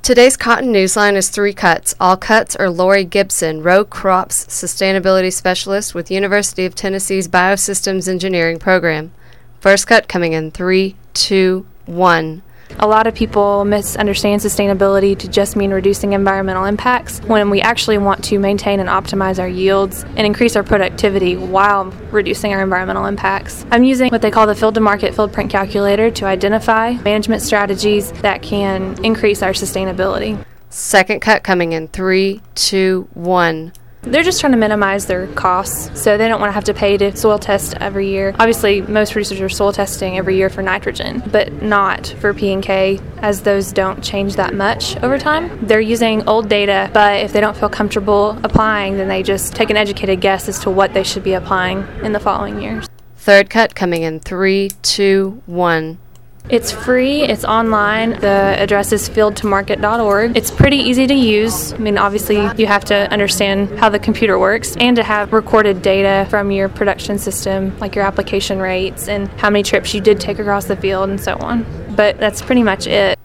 Today's Cotton Newsline is 3 cuts. All cuts are Lori Gibson, row crops sustainability specialist with University of Tennessee's Biosystems Engineering program. First cut coming in 3, 2, 1. A lot of people misunderstand sustainability to just mean reducing environmental impacts when we actually want to maintain and optimize our yields and increase our productivity while reducing our environmental impacts. I'm using what they call the Field to Market Field Print Calculator to identify management strategies that can increase our sustainability. Second cut coming in 3, 2, 1. They're just trying to minimize their costs, so they don't want to have to pay to soil test every year. Obviously, most producers are soil testing every year for nitrogen, but not for P and K, as those don't change that much over time. They're using old data, but if they don't feel comfortable applying, then they just take an educated guess as to what they should be applying in the following years. Third cut coming in 3, 2, 1. It's free, it's online, the address is fieldtomarket.org. It's pretty easy to use. I mean, obviously you have to understand how the computer works and to have recorded data from your production system, like your application rates and how many trips you did take across the field and so on. But that's pretty much it.